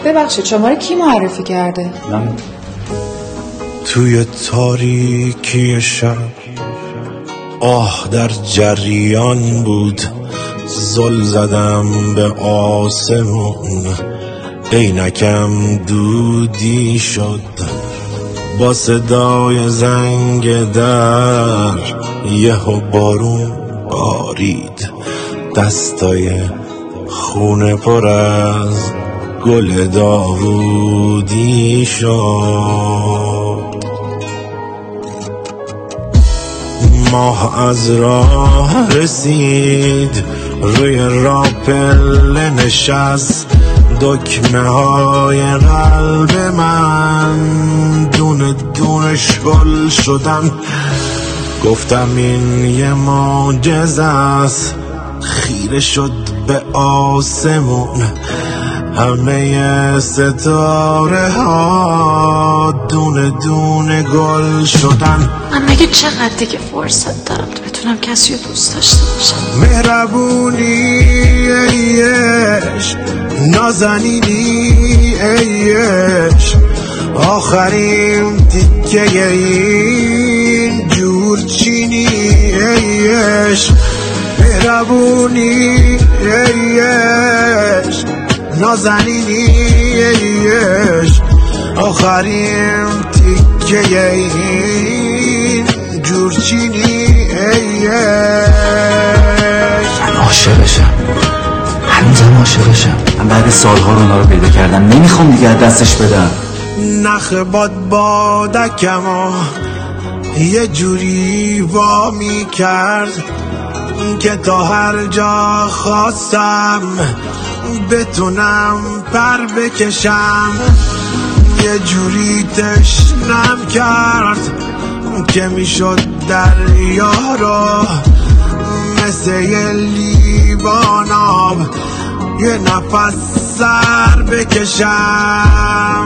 ببخشید شما رو کی معرفی کرده؟ من توی تاریکی شب آه در جریان بود، زل زدم به آسمون، عینکم دودی شد با صدای زنگ در، یهو بارون بارید، دستای خونه پر از گل داوودی شد. ماه از راه رسید، روی راپل نشست، دکمه های قلب من دونه دونه شل شدن. گفتم این یه معجزه است، خیره شد به آسمون، همه ستاره ها دونه دونه گل شدن. من مگه چقدر دیگه فرصت دارم تو بتونم کسی رو دوست داشته باشم؟ مهربونی ایش، نازنینی ایش، آخرین تیکه این جورچینی ایش. مهربونی ایش، نازنینی ایش، آخرین تیکه این جورچینی ایش. من عاشقشم، هنوزم عاشقشم. من بعد سالها رو اونا رو پیدا کردم، نمیخوام دیگه از دستش بدم. نخ بادکمو یه جوری وامی کرد که تا هر جا خواستم بتونم پر بکشم، یه جوری تشنم کرد که میشد دریا رو مثل یه لیوان آب یه نفس سر بکشم.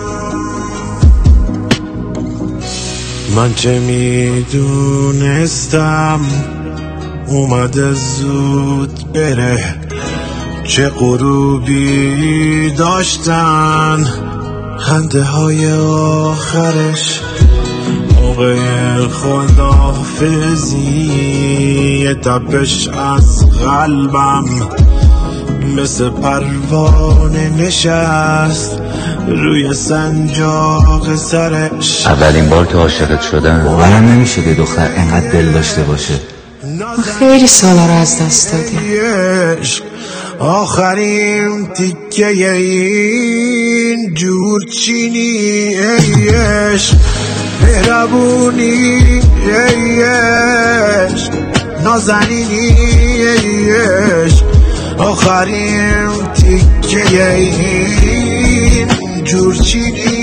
من چه میدونستم اومده زود بره، چه غروبی داشتن خنده های آخرش، موقع خداحافظی تپش از قلبم مثل پروانه نشست روی سنجاق سرش. اولین بار که عاشقت شدم باورم نمیشه که دختر انقدر دل داشته باشه. ما خیلی سالا رو از دست دادیم. آخرین تیکه این جورچینی ایش. مهربونی ایش، نازنینی ایش، آخرین تیکه این جورچینی